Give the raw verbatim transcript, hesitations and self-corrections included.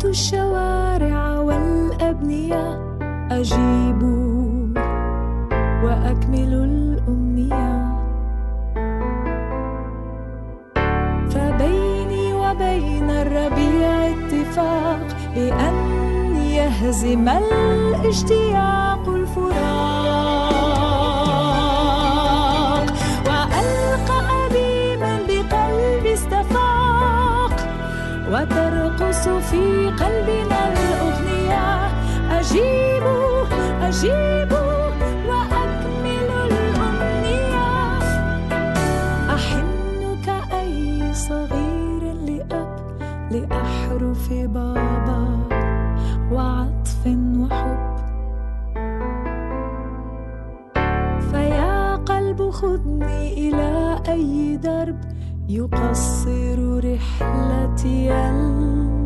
صوت الشوارع والأبنية أجيب وأكمل الأمنية. فبيني وبين الربيع اتفاق بأن يهزم الاشتياق الفراق، وألقى أبي من بقلبي استفاق، وترقص في قلبنا الأغنية. أجيب أجيب وأكمل الأمنية. أحن كأي صغير لأب لأحرف بابا وعطف وحب. فيا قلب خذني إلى أي درب يقصر رحلتي